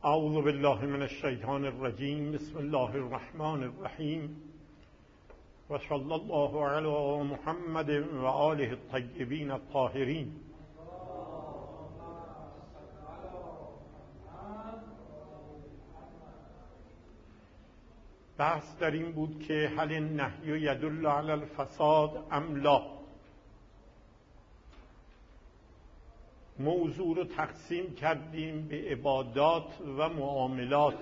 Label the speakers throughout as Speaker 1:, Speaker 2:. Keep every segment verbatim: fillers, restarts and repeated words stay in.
Speaker 1: اعوذ بالله من الشیطان الرجیم. بسم الله الرحمن الرحیم و صلی الله علی محمد و آله الطیبین الطاهرین. بحث در این بود که هل النهی یدل علی الفساد ام لا. موضوع رو تقسیم کردیم به عبادات و معاملات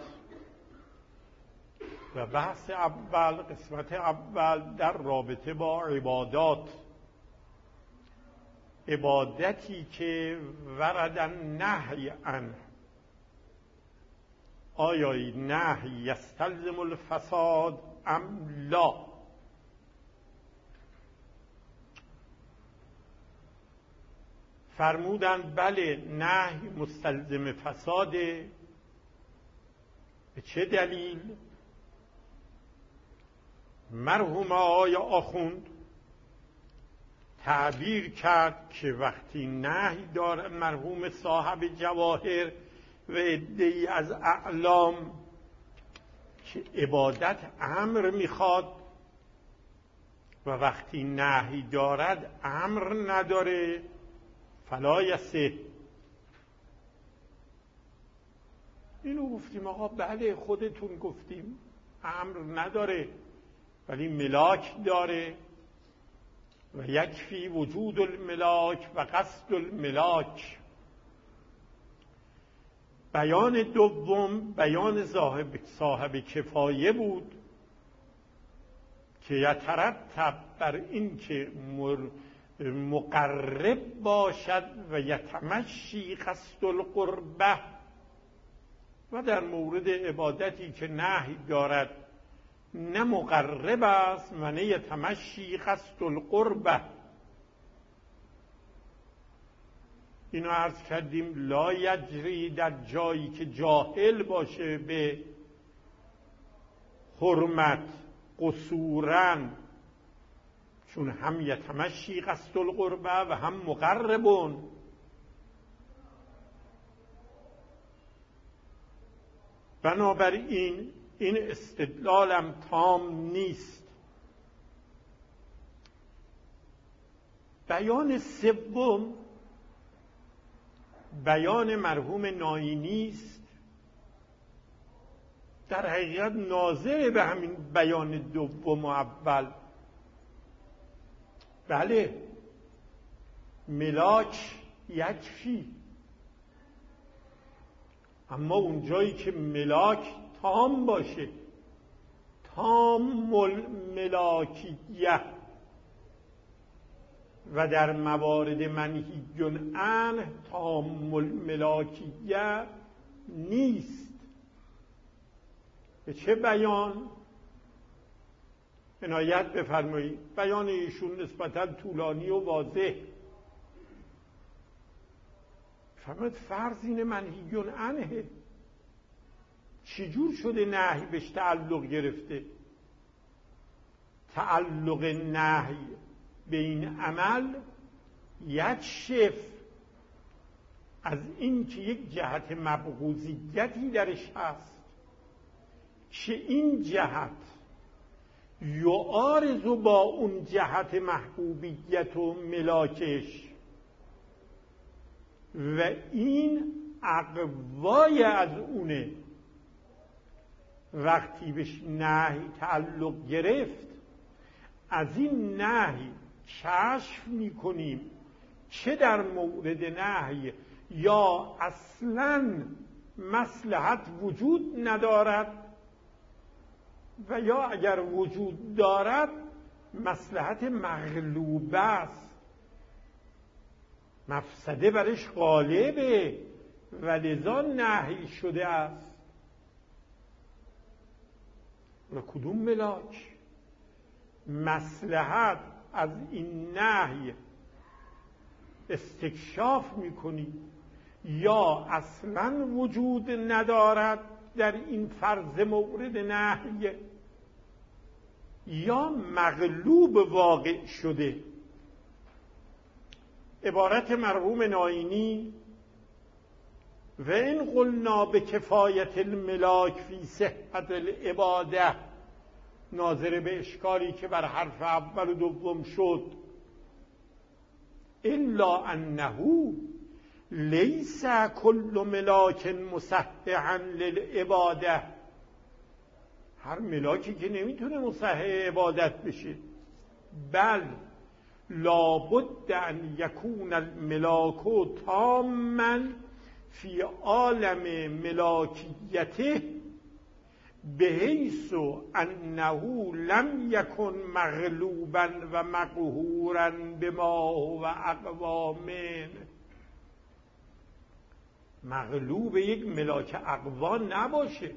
Speaker 1: و بحث اول، قسمت اول در رابطه با عبادات، عبادتی که ورد النهی عنه، آیا این نهی یستلزم الفساد ام لا. فرمودند بله، نهی مستلزم فساده. به چه دلیل؟ مرحوم آقای آخوند تعبیر کرد که وقتی نهی داره مرحوم صاحب جواهر و عده‌ای از اعلام که عبادت امر میخواد و وقتی نهی دارد امر نداره فلا یصح. اینو گفتیم آقا بله، خودتون گفتیم امر نداره ولی ملاک داره و یکفی وجود الملاک و قصد الملاک. بیان دوم بیان صاحب, صاحب کفایه بود که یترتب بر این که مقرب باشد و یتمشی قصد القربه، و در مورد عبادتی که نهی دارد نه مقرب است و نه یتمشی قصد القربه. اینو عرض کردیم لا یجری، در جایی که جاهل باشه به حرمت قصوراً، چون هم یتمشی قصد القربه و هم مقربون. بنابراین این استدلالم تام نیست. بیان سوم بیان مرحوم ناینی است، در حقیقت ناظر به همین بیان دوم و اول. بله، ملاک یکفی، اما اون جایی که ملاک تام باشه، تام الملاکیه، و در موارد منهی عنه تام الملاکیه نیست. به چه بیان؟ عنایت بفرمایید. بیان ایشون نسبتا طولانی و واضح. فرماید فرض این منهی عنه، چجور شده نهی بهش تعلق گرفته؟ تعلق نهی به این عمل یکشف از این که یک جهت مبغوضیتی درش هست که این جهت یعارض با اون جهت محبوبیت و ملاکش، و این اقوای از اونه. وقتی بهش نهی تعلق گرفت، از این نهی کشف میکنیم چه در مورد نهی یا اصلاً مصلحت وجود ندارد و یا اگر وجود دارد مصلحت مغلوبه است، مفسده برش غالبه و لذا نهی شده است. و کدوم ملاک؟ مصلحت از این نهی استکشاف میکنی یا اصلا وجود ندارد در این فرض مورد نهی، یا مغلوب واقع شده. عبارت مرحوم ناینی و این قلنا به کفایت الملاک فی صحت العباده، ناظر به اشکالی که بر حرف اول و دوم شد، الا انه لیس کل ملاک مصححا للعباده، هر ملاکی که نمیتونه مصحح عبادت بشه، بل لابد ان یکون الملاک تاما فی عالم ملاکیته بحیث انه لم یکن مغلوبا و مقهورا بما هو اقوی منه. مغلوب یک ملاک اقوا نباشه،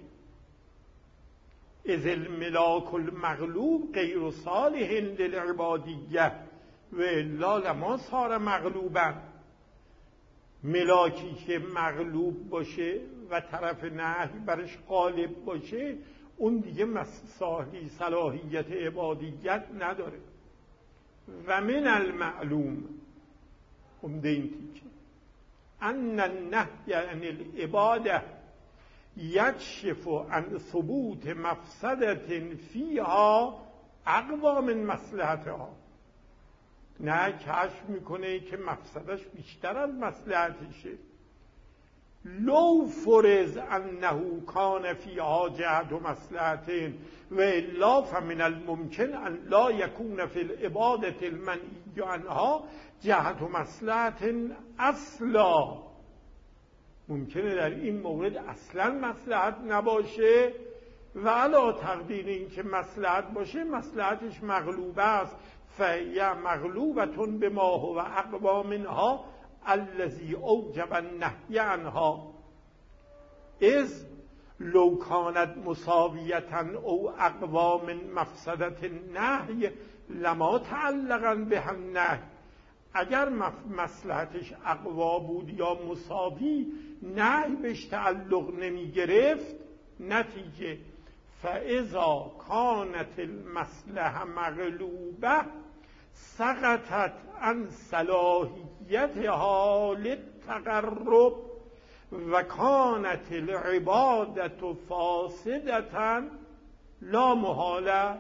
Speaker 1: اذ الملاک المغلوب غیر صالح للعبادیه و الا لما صار مغلوبا. ملاکی که مغلوب باشه و طرف نهی برش غالب باشه، اون دیگه مساحی صلاحیت عبادیت نداره. و من المعلوم، عمده این تیکه، ان النهی عن العباده یکشف عن ثبوت مفسدة فیها اقوی من مصلحتها. نه کشف میکنه که مفسدش بیشتر از مصلحتشه. لو فرض انه کان فیها جهت و مصلحت و الا فمن الممکن ان لا یکون فی العبادة المنهی عنها جهت و مصلحت اصلا. ممکنه در این مورد اصلا مصلحت نباشه و علا تقدیر این که مصلحت باشه، مصلحتش مغلوبه است. فهی مغلوبتون به ما هو اقوی منها الذی اوجب النهی عنها، اذ لو کانت مساویتا او اقوی من مفسدت النهی لما تعلقا به النهی. اگر مصلحتش اقوا بود یا مساوی، نهی بهش تعلق نمی گرفت. نتیجه فاذا کانت المصلحه مغلوبه سقطت عن صلاحیتها للتقرب و کانت العبادة فاسدة لا محاله.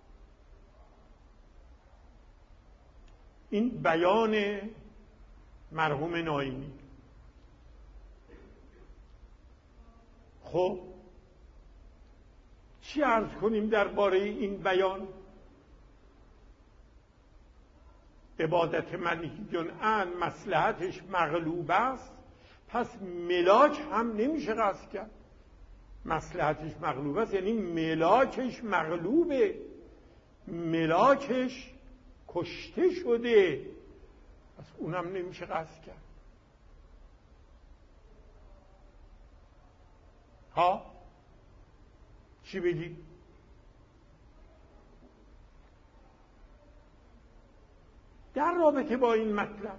Speaker 1: این بیان مرحوم ناینی. خب چی عرض کنیم درباره این بیان؟ عبادت منهی عن مصلحتش مغلوب است، پس ملاک هم نمیشه قصد کرد. مصلحتش مغلوب است یعنی ملاکش مغلوبه، ملاکش کشته شده، پس اونم نمیشه قصد کرد. ها چی بگی؟ در رابطه با این مطلب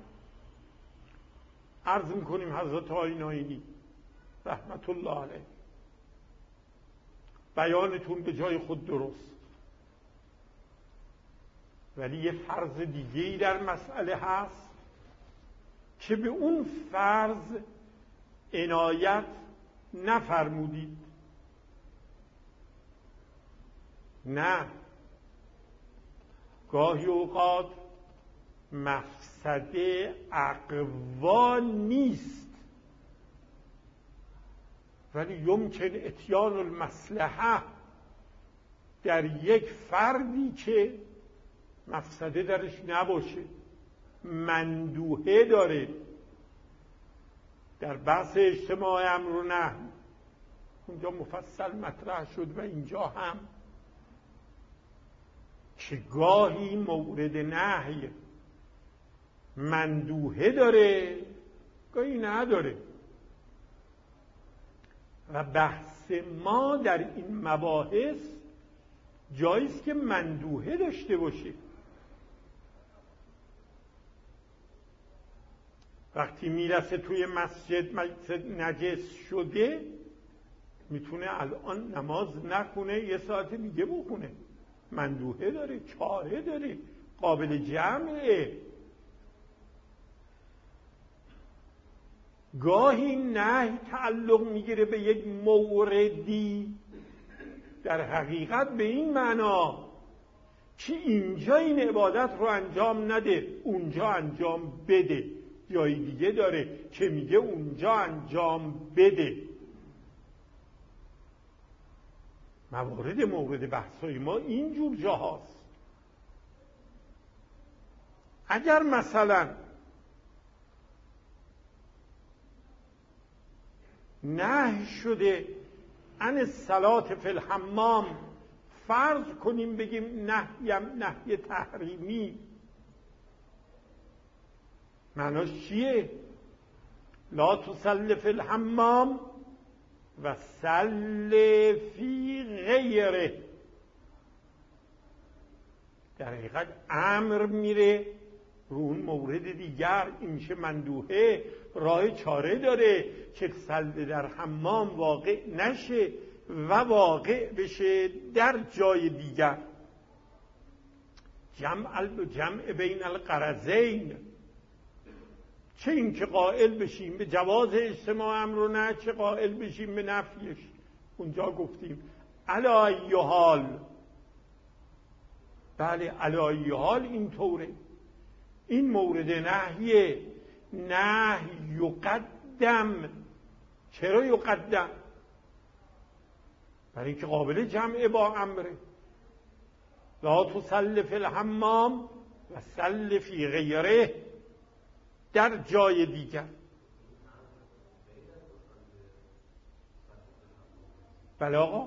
Speaker 1: عرض میکنیم حضرت آقای ناینی رحمت الله علیه، بیانتون به جای خود درست، ولی یه فرض دیگه‌ای در مسئله هست که به اون فرض عنایت نفرمودید. نه، گاهی اوقات مفسده اقوا نیست، ولی یمکن اتیان المصلحه در یک فردی که مفسده درش نباشه، مندوحه داره. در بحث اجتماع امر و نهی اونجا مفصل مطرح شد و اینجا هم که گاهی مورد نهی مندوحه داره، گاهی نداره. و بحث ما در این مباحث جاییست که مندوحه داشته باشه. وقتی میرسه توی مسجد مسجد نجس شده، میتونه الان نماز نخونه، یه ساعت دیگه بخونه. مندوحه داره، چاره داره، قابل جمعه. گاهی نهی تعلق میگیره به یک موردی، در حقیقت به این معنا که اینجا این عبادت رو انجام نده، اونجا انجام بده. جای دیگه داره که میگه اونجا انجام بده. موارد مورد بحثای ما اینجور جاهاست. اگر مثلا نهی شده عن الصلاة فی الحمام، فرض کنیم بگیم نهیم نهی تحریمی، معناش چیه؟ لا تصل فی الحمام و صل فی غیره. در حقیقت امر میره رو اون مورد دیگر، این چه مندوحه، راه چاره داره که صل در حمام واقع نشه و واقع بشه در جای دیگر. جمع جمع بین الغرضین، چه این که قائل بشیم به جواز اجتماع امر و نه، چه قائل بشیم به نفیش. اونجا گفتیم علی ای حال، بله علی ای حال اینطوره. این مورد نهیه، نهی یقدم. چرا یقدم؟ برای اینکه قابل جمع با امره. لا تصل فی الحمام و صل فی غیره، در جای دیگر. بله آقا،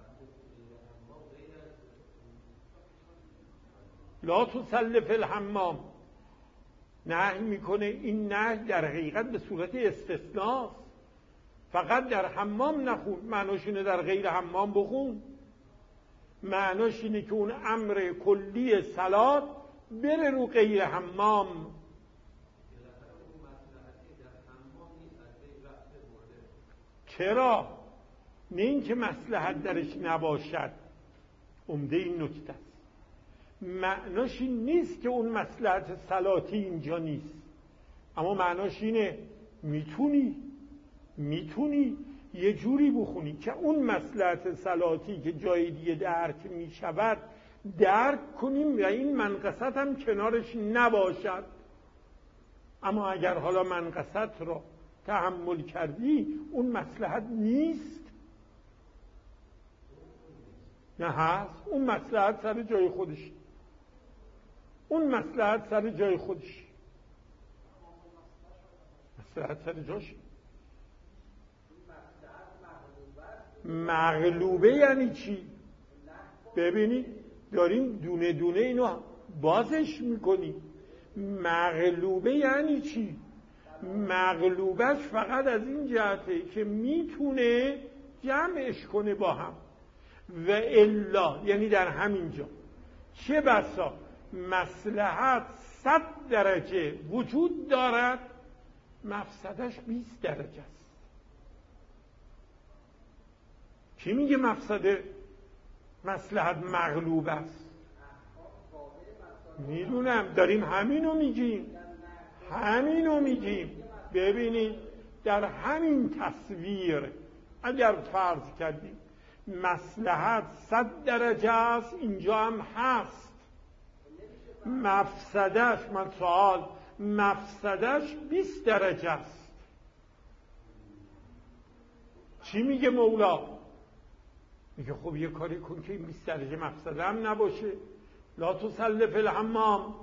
Speaker 1: لا تصل فی الحمام نهی میکنه. این نهی در حقیقت به صورت استثناست. فقط در حمام نخون، معناش اینه در غیر حمام بخون. معناش اینه که اون امر کلی صلات بره رو غیر حمام. چرا؟ نه اینکه مصلحت درش نباشد، عمده این نکته است. معناش این نیست که اون مصلحت صلاتی اینجا نیست، اما معناش اینه میتونی میتونی یه جوری بخونی که اون مصلحت صلاتی که جای دیگه درک میشود درک کنیم و این منقصت هم کنارش نباشد. اما اگر حالا منقصت رو تحمل کردی، اون مصلحت نیست. نه هست، اون مصلحت سر جای خودش، اون مصلحت سر جای خودش، مصلحت سر جاش. مغلوبه یعنی چی؟ ببینید داریم دونه دونه اینو بازش میکنیم. مغلوبه یعنی چی؟ مغلوبش فقط از این جهته که میتونه جمعش کنه با هم، و الا یعنی در همین جا چه بسا مصلحت صد درجه وجود دارد، مفسدش بیست درجه است. کی میگه مفسده مصلحت مغلوب است؟ میدونم داریم همینو میگیم، همینو میگیم. ببینید در همین تصویر اگر فرض کردیم مصلحت صد درجه است، اینجا هم هست. مفسدش، من سوال، مفسدش بیست درجه است. چی میگه مولا؟ میگه خب یه کاری کن که این بیست درجه مفسده هم نباشه. لا تصل فی الحمام.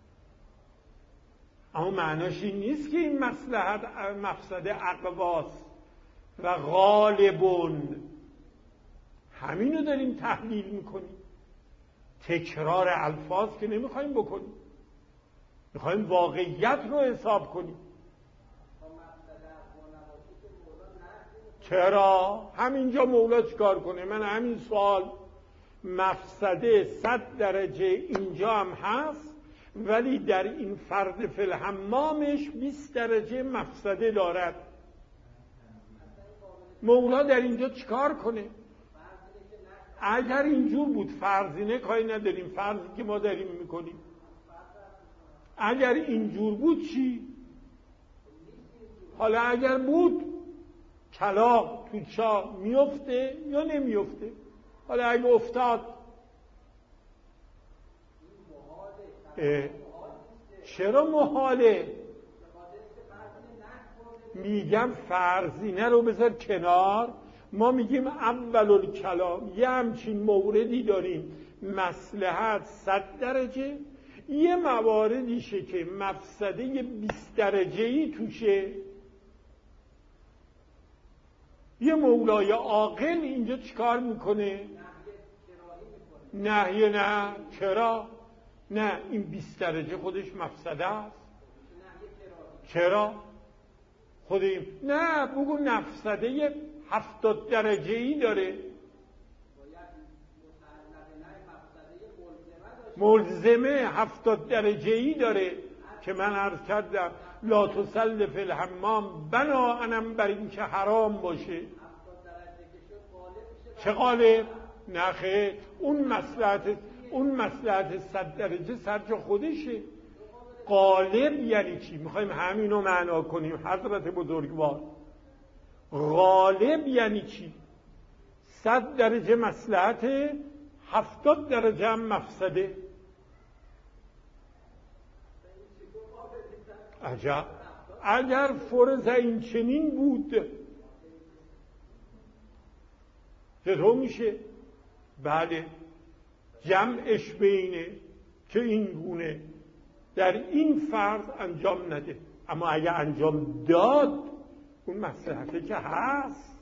Speaker 1: اما معناش این نیست که این مصلحت مفسده اقواست و غالبون. همینو داریم تحلیل میکنیم. تکرار الفاظ که نمیخوایم بکنیم، میخوایم واقعیت رو حساب کنیم. چرا؟ همینجا مولا چیکار کنه؟ من همین سوال، مفسده صد درجه اینجا هم هست، ولی در این فرد فی الحمامش بیست درجه مفسده دارد. مولا در اینجا چیکار کنه؟ اگر اینجور بود فرضینه کاری نداریم، فرضی که ما داریم میکنیم. اگر اینجور بود چی؟ حالا اگر بود کلاغ تو چاه میفته یا نمیفته؟ حالا اگه افتاد چرا محاله؟ میگم فرضینه رو بذار کنار، ما میگیم اول الکلام یه همچین موردی داریم مصلحت صد درجه، یه مواردیشه که مفسده بیست درجه‌ای توشه. یه مولای عاقل اینجا چیکار میکنه؟ نهی نه. چرا؟ نه این بیست درجه خودش مفسده است. چرا؟ خودیم نه بگو مفسده هفتاد درجه‌ای داره. ملزمه هفتاد درجه‌ای داره که من عرض کردم لا تسل فی الحمام بناءً بر این که حرام باشه. چه غالب؟ نه خیر، اون مصلحت اون مصلحت صد درجه سرجا خودشه. غالب یعنی چی؟ میخوایم همینو معنا کنیم حضرت بزرگوار. غالب یعنی چی؟ صد درجه مصلحت، هفتاد درجه هم مفسده. عجب. اگر فرض این چنین بود چطور میشه؟ بله جمعش بینه که این گونه در این فرض انجام نده، اما اگر انجام داد اون مصلحته که هست.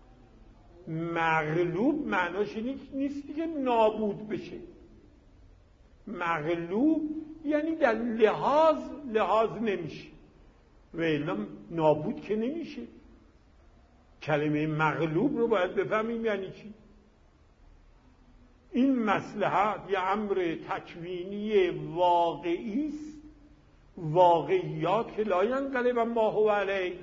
Speaker 1: مغلوب معناش این نیست دیگه نابود بشه. مغلوب یعنی در لحاظ لحاظ نمیشه و الا نابود که نمیشه. کلمه مغلوب رو باید بفهمیم یعنی چی. این مصلحت یه امر تکوینی واقعی است، واقعیات که لا ینقلب ما هو علیه.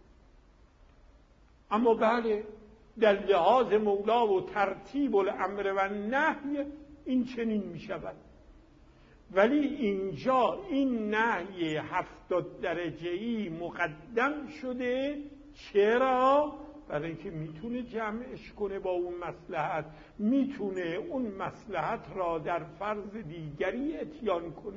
Speaker 1: اما بله در لحاظ مولا و ترتیب الامر و نهی این چنین می شود. ولی اینجا این نهی هفتاد درجه‌ای مقدم شده. چرا؟ برای اینکه میتونه جمعش کنه با اون مصلحت، میتونه اون مصلحت را در فرض دیگری اتیان کنه.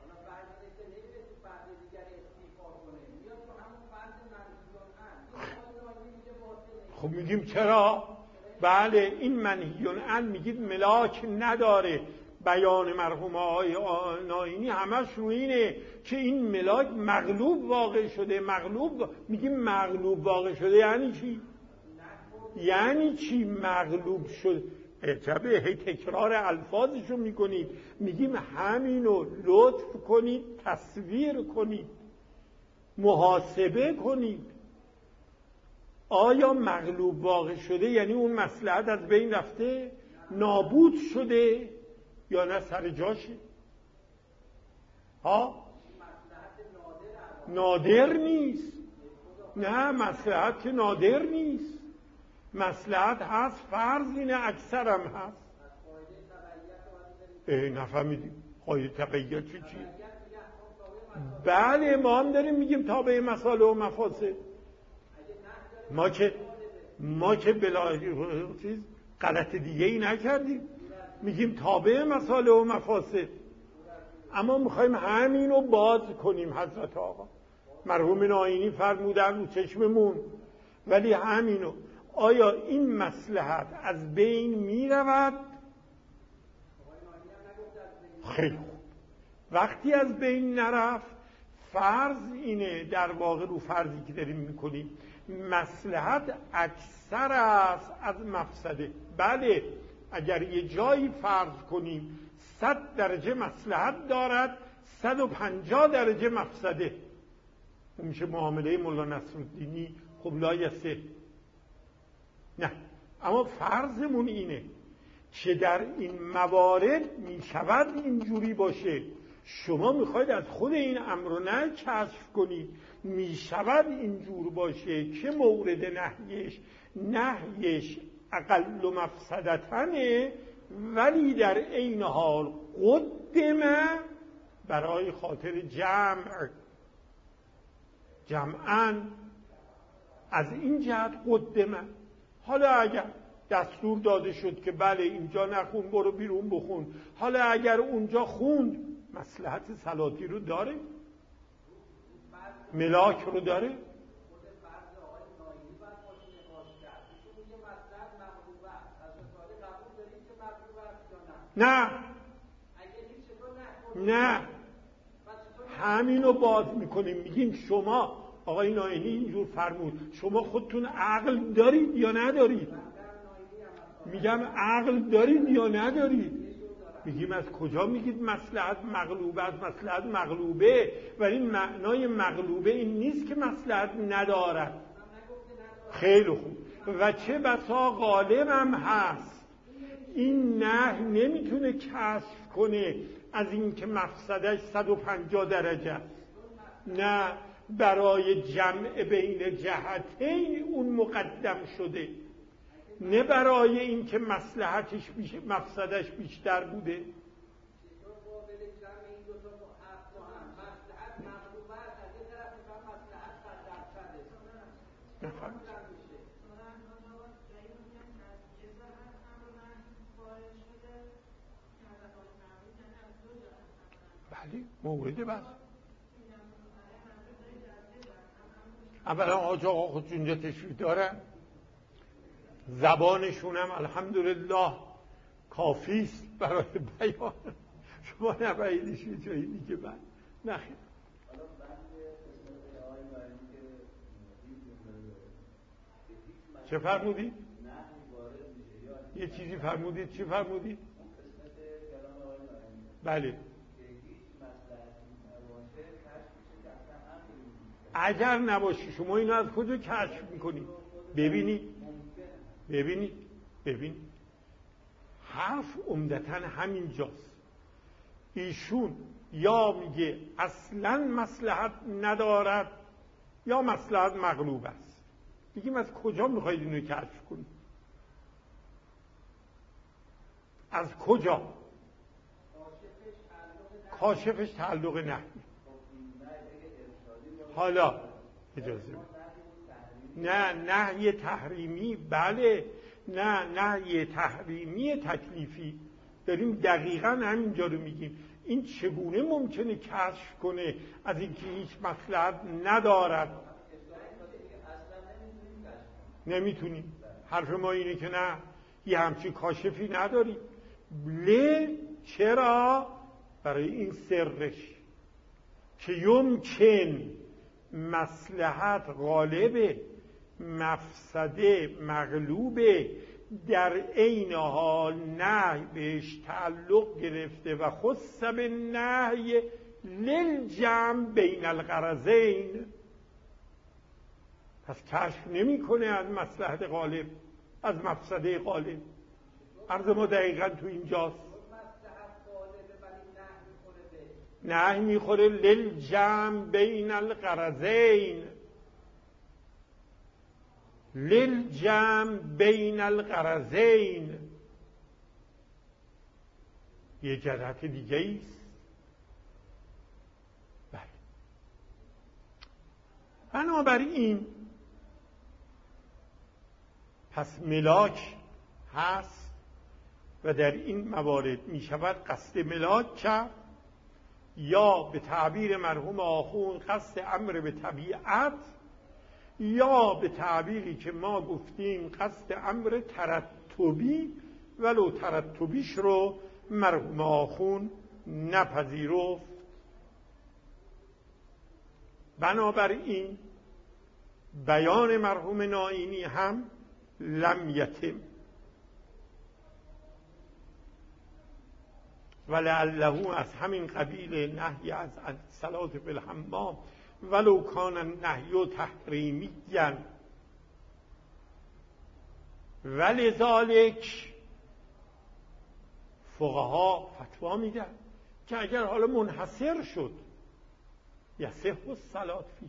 Speaker 1: خب میگیم چرا؟ بله این منهیون عن میگید ملاک نداره. بیان مرحوم آقای ناینی همش رو اینه که این ملاک مغلوب واقع شده. مغلوب میگیم مغلوب واقع شده یعنی چی؟ یعنی چی مغلوب شد؟ عجبه، هی تکرار الفاظشو میکنید. میگیم همینو لطف کنید، تصویر کنید، محاسبه کنید. آیا مغلوب واقع شده یعنی اون مصلحت از بین رفته، نابود شده، یا نه سر جاشه؟ ها؟ نادر نیست. نه مصلحت نادر نیست. مصلحت هست، فرض اینه اکثرم هست. اه نفهمیدیم قاعده تقیید چی چیه؟ بله ما هم داریم میگیم تابع مصالح و مفاسد. ما که ما که بلا چیز غلط دیگه ای نکردیم، میگیم تابع مصالح و مفاسد. اما میخوایم همینو باز کنیم. حضرت آقا مرحوم ناینی فرمودن رو چشممون، ولی همینو. آیا این مصلحت از بین میرود؟ خیلی خوب. وقتی از بین نرفت، فرض اینه، در واقع رو فرضی که داریم میکنیم مصلحت اکثر است از مفسده. بله اگر یه جایی فرض کنیم صد درجه مصلحت دارد، صد و پنجاه درجه مفسده، میشه معامله مولا نصرالدینی. خب لایسه. نه اما فرضمون اینه که در این موارد میشود اینجوری باشه. شما میخواید از خود این امر رو نه کشف کنید، میشود اینجور باشه که مورد نهیش نهیش اقل مفسدتنه، ولی در عین حال قدمه برای خاطر جمع جمعاً از این جهت قدمه. حالا اگر دستور داده شد که بله اینجا نخون برو بیرون بخون، حالا اگر اونجا خوند مصلحت صلاتی رو داره، ملاک رو داره. نه نه همینو باز میکنیم، میگیم شما آقای ناینی اینجور فرمود، شما خودتون عقل دارید یا ندارید؟ میگم عقل دارید یا ندارید؟ میگیم از کجا میگید مصلحت مغلوبه؟ از مصلحت مغلوبه، ولی معنای مغلوبه این نیست که مصلحت ندارد. خیلی خوب. و چه بسا غالب هم هست. این نهی نمیتونه کشف کنه از این که مفسدش صد و پنجاه درجه است. نه، برای جمع بین جهتین اون مقدم شده، نه برای این که مصلحتش بیش مفسدش بیشتر بوده. نفهم. بله مورد بس. اولا آج آقا خود اینجا تشریف دارن، زبانشون هم الحمدلله کافیست برای بیان. شما نبایدش یه جایی دیگه بعد نخیر. چه فرمودید؟ یه چیزی فرمودید. چی فرمودید؟ بله. اگر نباشی شما اینو از کجا کشف میکنید؟ ببینید ببینید ببینید حرف عمدتاً همین جاست. ایشون یا میگه اصلاً مصلحت ندارد یا مصلحت مغلوب است. میگیم از کجا میخواید اینو کشف کنید؟ از کجا؟ کاشفش تعلق نهی. حالا اجازه بید. نه نهی تحریمی، بله، نه نهی تحریمی تکلیفی. داریم دقیقاً همینجا رو میگیم. این چگونه ممکنه کشف کنه از اینکه هیچ مصلحت ندارد؟ نمیتونیم. حرف ما اینه که نه، یه همچین کاشفی نداریم. له چرا؟ برای این سرش که یمکن مصلحت غالبه، مفسده مغلوبه، در عین حال نهی بهش تعلق گرفته و خص بالنهی للجمع بین الغرضین. پس کشف نمی کنه از مصلحت غالب از مفسده غالب. عرض ما دقیقا تو اینجاست. نهی میخوره للجمع بین الغرضین، للجمع بین الغرضین. یه جهت دیگه ایست. بله. بنابراین پس ملاک هست و در این موارد می شود قصد ملاک کرد، یا به تعبیر مرحوم آخوند قصد امر به طبیعت، یا به تعبیری که ما گفتیم قصد امر ترتبی، ولو ترتبیش رو مرحوم آخوند نپذیرفت. بنابراین بیان مرحوم ناینی هم لم یتم، ولعله از همین قبیل نهی از الصلاة فی الحمام ولو کان النهی تحریمیا، ولذالک فقها فتوا میدن که اگر حالا منحصر شد یصح الصلاة فیه،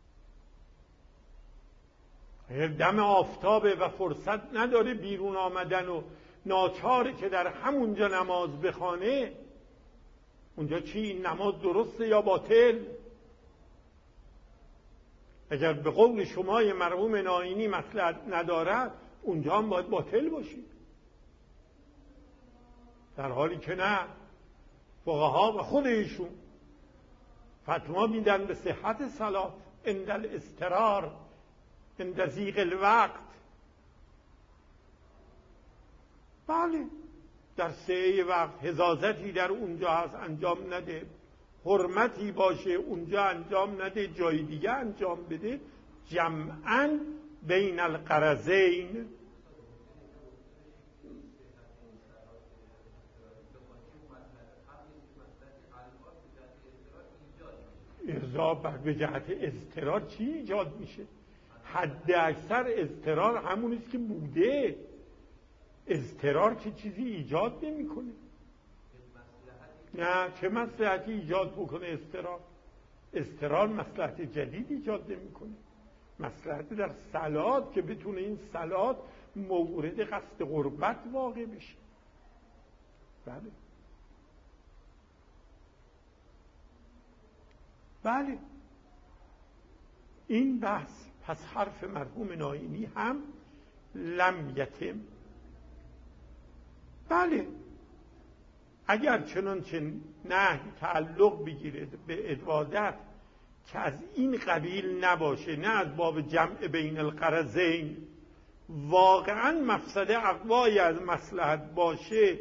Speaker 1: اگر دم آفتابه و فرصت نداره بیرون آمدن و ناچاره که در همونجا نماز بخوانه، اونجا چی؟ این نماز درسته یا باطل؟ اگر به قول شمای مرحوم نائینی مصلحت ندارد اونجا هم باید باطل باشی، در حالی که نه، فقها و خود ایشون فتوا میدن به صحت صلات عند الاضطرار، عند ضیق الوقت. بله در سعی وقت حضاظتی در اونجا هست انجام نده، حرمتی باشه اونجا انجام نده، جای دیگه انجام بده. جمعاً بین القرضین. ارضا به جهت اضطرار چی ایجاد میشه؟ حد اکثر اضطرار همونیست که بوده، اضطرار که چیزی ایجاد نمیکنه. نه، چه مصلحتی ایجاد بکنه اضطرار؟ اضطرار مصلحت جدید ایجاد نمیکنه. مصلحت در صلات که بتونه این صلات مورد قصد قربت واقع بشه. بله بله این بحث پس حرف مرحوم نائینی هم لم یتم. بله اگر چنانچه نهی تعلق بگیره به عبادت که از این قبیل نباشه، نه از باب جمع بین القرضین، واقعا مفسده اقوایی از مصلحت باشه،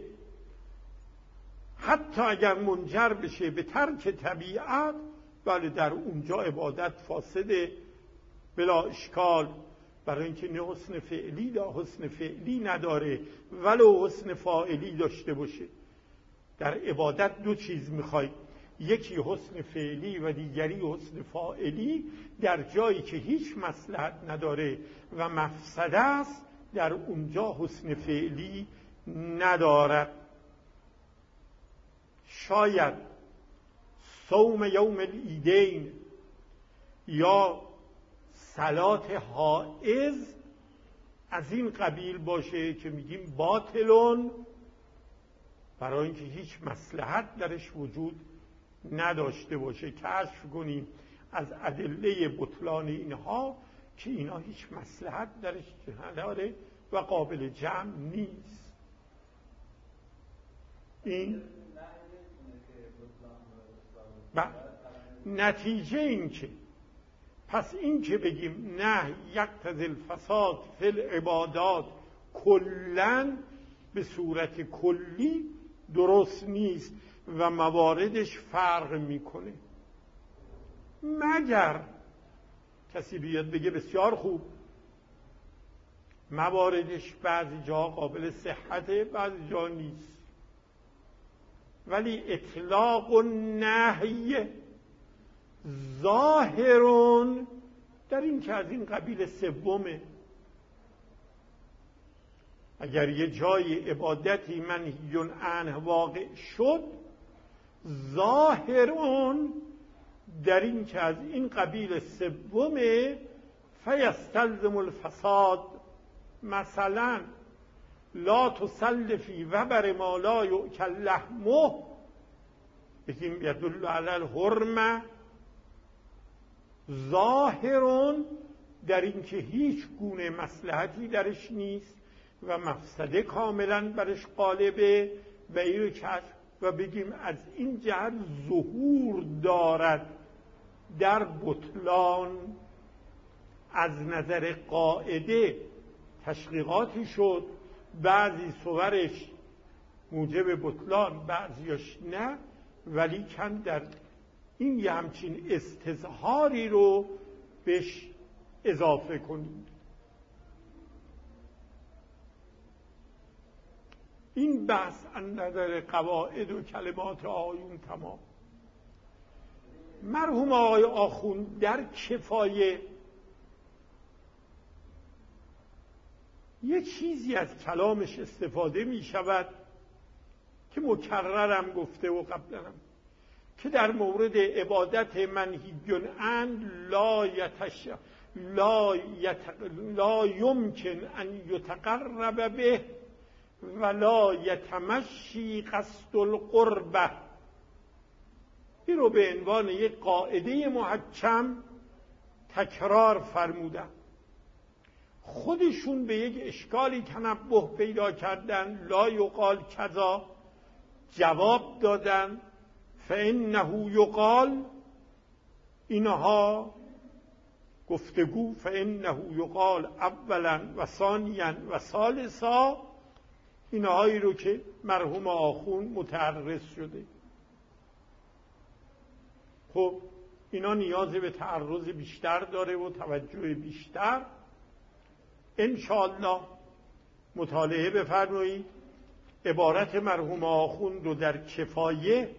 Speaker 1: حتی اگر منجر بشه به ترک طبیعت، بله در اونجا عبادت فاسده بلا اشکال، برای اینکه نه حسن فعلی دا حسن فعلی نداره ولو حسن فاعلی داشته باشه. در عبادت دو چیز میخوای، یکی حسن فعلی و دیگری حسن فاعلی. در جایی که هیچ مصلحت نداره و مفسده است، در اونجا حسن فعلی ندارد. شاید صوم یوم العیدین یا صلات حائض از این قبیل باشه که میگیم باطلون، برای اینکه هیچ مصلحت درش وجود نداشته باشه. کشف کنیم از ادله بطلان اینها که اینا هیچ مصلحت درش نداره و قابل جمع نیست. این و نتیجه این که پس این که بگیم نه یقتضی الفساد فی العبادات کلاً به صورت کلی درست نیست و مواردش فرق میکنه. مگر کسی بیاد بگه بسیار خوب مواردش بعضی جا قابل صحته بعضی جا نیست، ولی اطلاق و نهی ظاهرون در این که از این قبیل سومه. اگر یه جای عبادتی منهی عنه واقع شد، ظاهرون در این که از این قبیل سومه، فیستلزم الفساد. مثلا لا تسل فی وبر ما لا یؤکل لحمه، بگیم یدل علی الحرمه. ظاهرون در این که هیچ گونه مصلحتی درش نیست و مفسده کاملا برش غالبه و این کشف و بگیم از این جهت ظهور دارد در بطلان. از نظر قاعده تشقیقاتی شد، بعضی صورش موجب بطلان بعضیش نه، ولی کن در این یه همچین استظهاری رو بهش اضافه کنیم. این بحث از نظر قواعد و کلمات آیون تمام. مرحوم آقای آخوند در کفایه یه چیزی از کلامش استفاده می شود که مکررم گفته و قبلنم، که در مورد عبادت منهی عنه لا یتش لا, یت... لا یمکن ان یتقرب به ولا یتمشی قصد القربه. این رو به عنوان یک قاعده محکم تکرار فرمودن. خودشون به یک اشکالی تنبه پیدا کردن. لا یقال کذا، جواب دادن فانه یقال، اینها گفتگو فانه یقال اولا و ثانیا و ثالثا، اینهایی رو که مرحوم آخون متعرض شده. خب اینا نیاز به تعرض بیشتر داره و توجه بیشتر. انشاءالله مطالعه بفرمایید. عبارت مرحوم آخوند رو در کفایه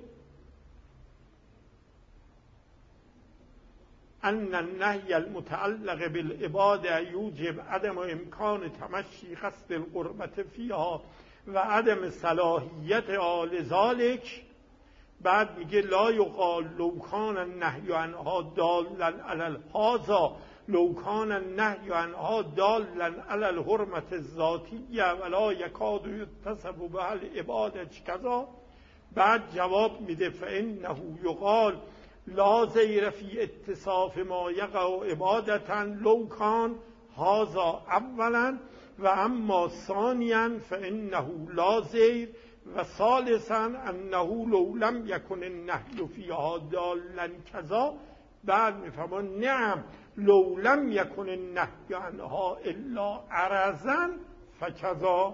Speaker 1: ان النهی المتعلق بالعباده یوجب عدم امکان تمشی قصد القربت فیها و عدم صلاحیت آل ذالک. بعد میگه لا یقال لو کان النهی عنها دالا علی الهذا لو کان النهی عنها دالا علی الحرمت الذاتیه ولا یکاد یتصف به العباده کذا. بعد جواب میده فانه یقال لا زیر فی اتصاف ما یقع عبادتا لو کان هذا اولا و اما ثانیا فانه لا زیر و ثالثا انه لو لم یکن النهی فیها دالا کذا. بعد میفهمون نعم لو لم یکن النهی عنها الا عرضا فکذا.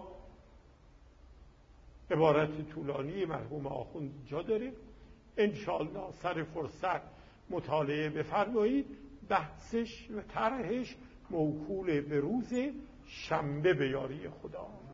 Speaker 1: عبارت طولانی مرحوم آخوند جا داره. انشاءالله سر فرصت مطالعه بفرمایید. بحثش و طرحش موکول به روز شنبه به یاری خدا.